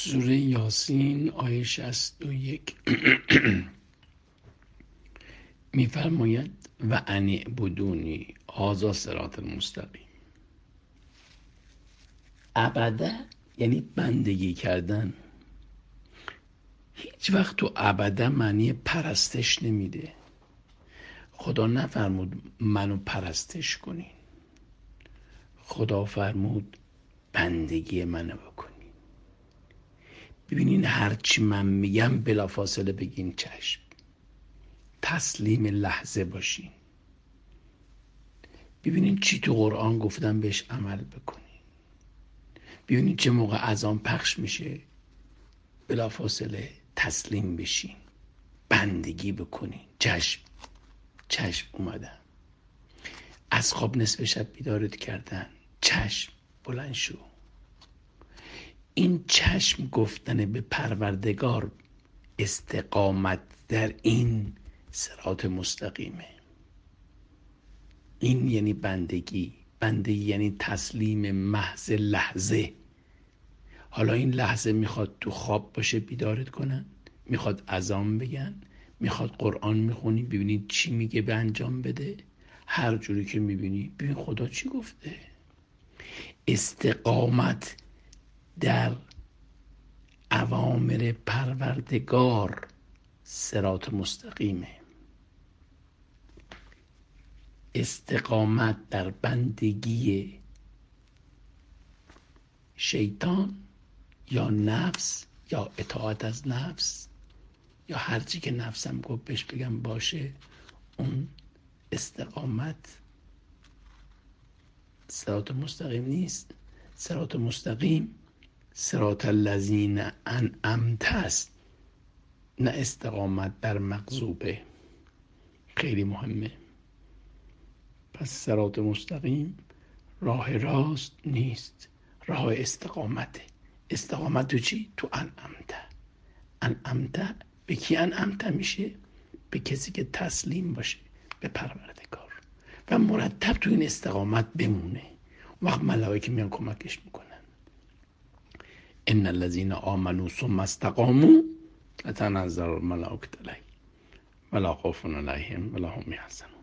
سوره یاسین آیه 61 میفرماید و ان اعبدونی هذا صراط المستقیم. عبده یعنی بندگی کردن. هیچ وقت تو عبده معنی پرستش نمیده. خدا نفرمود منو پرستش کنین، خدا فرمود بندگی منو بکنین. ببینین هرچی من میگم بلافاصله بگین چشم، تسلیم لحظه باشین. ببینین چی تو قرآن گفتم بهش عمل بکنین. ببینین چه موقع اذان پخش میشه بلافاصله تسلیم بشین، بندگی بکنین. چشم اومدن، از خواب نصف شب بیدارت کردن، چشم بلند شو. این چشم گفتن به پروردگار استقامت در این صراط مستقیمه. این یعنی بندگی یعنی تسلیم محض لحظه. حالا این لحظه میخواد تو خواب باشه بیدارت کنن، میخواد اذان بگن، میخواد قرآن میخونی ببینید چی میگه به انجام بده. هر جوری که میبینی ببین خدا چی گفته. استقامت در اوامر پروردگار صراط مستقیمه. استقامت در بندگی شیطان یا نفس یا اطاعت از نفس یا هر چی که نفسم گفت بهش بگم باشه، اون استقامت صراط مستقیم نیست. صراط مستقیم صراط الذین انعمت است، نه استقامت در مغضوبه. خیلی مهمه. پس صراط مستقیم راه راست نیست، راه استقامته. استقامت تو چی؟ تو انعمت. به کی انعمت میشه؟ به کسی که تسلیم باشه به پروردگار و مرتب تو این استقامت بمونه. وقت ملائکه میان کمکش میکنن. ان الذين آمنوا ثم استقاموا تتنزل الملائکة علیهم ولا خوف علیهم ولا هم یحزنون.